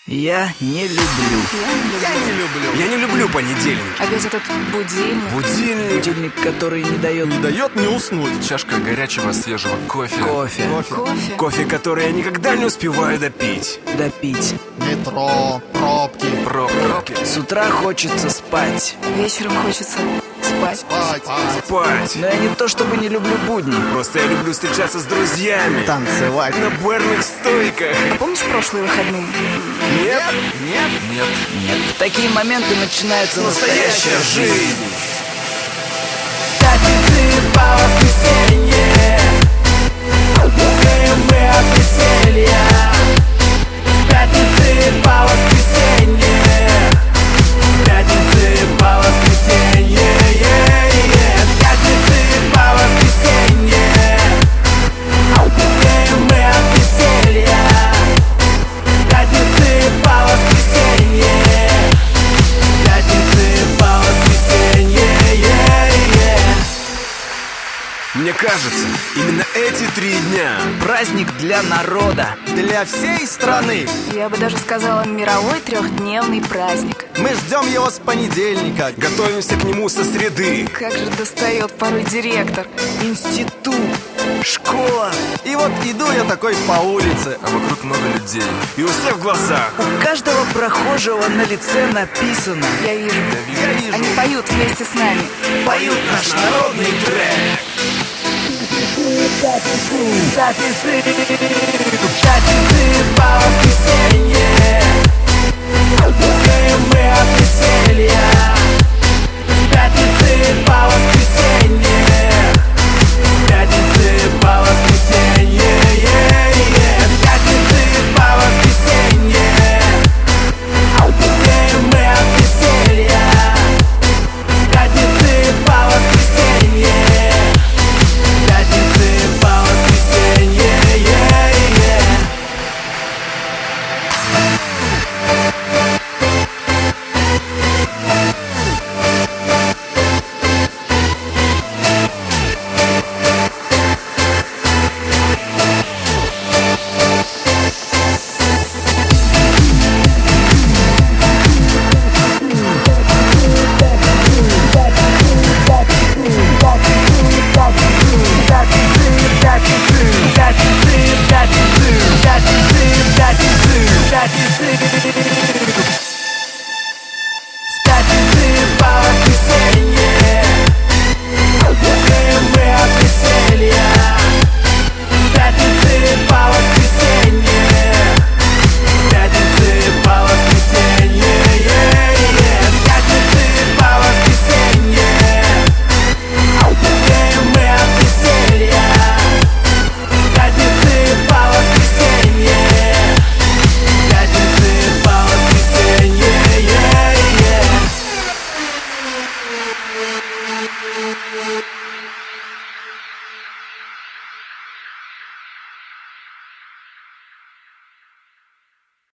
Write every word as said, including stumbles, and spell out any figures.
Я не люблю. Я не люблю. Я не люблю понедельник. Опять этот будильник. Будильник. Будильник, который не дает... Не дает мне уснуть. Чашка горячего свежего кофе. Кофе. Кофе. Кофе. Кофе, который я никогда не успеваю допить. Допить. Метро, пробки. Пробки. С утра хочется спать. Вечером хочется спать. Спать, спать. Спать. Но я не то чтобы не люблю будни. Просто я люблю встречаться с друзьями. Танцевать. На барных стойках. Помнишь прошлые выходные? Нет. Нет? Нет. Нет. В такие моменты начинается настоящая жизнь. С пятницы по воскресенье бухаем мы от веселья. С пятницы по воскресенье. С пятницы по воскресенье. С пятницы по воскресенье бухаем мы от веселья. С пятницы по воскресенье. С пятницы по воскресенье. Мне кажется, именно эти три дня Праздник для народа. Для всей страны. Я бы даже сказала, мировой трехдневный праздник. Мы ждем его с понедельника. готовимся к нему со среды. Как же достает порой директор. Институт. Школа. И вот иду я такой по улице. А вокруг много людей. И у всех в глазах. У каждого прохожего на лице написано: Я вижу. Я вижу. Они поют вместе с нами. поют наш народный трек. Пятницы, пятницы по воскресенье бухаем мы от веселья. С пятницы по воскресенье. С пятницы по воскресенье. С пятницы по воскресенье бухаем мы от веселья. С пятницы по воскресенье. Пятницы по воскресенье. С пятницы по воскресенье бухаем мы от веселья. С пятницы по воскресенье. С пятницы по воскресенье. С пятницы по воскресенье бухаем мы от веселья. С пятницы по воскресенье. С пятницы по воскресенье. Thank you.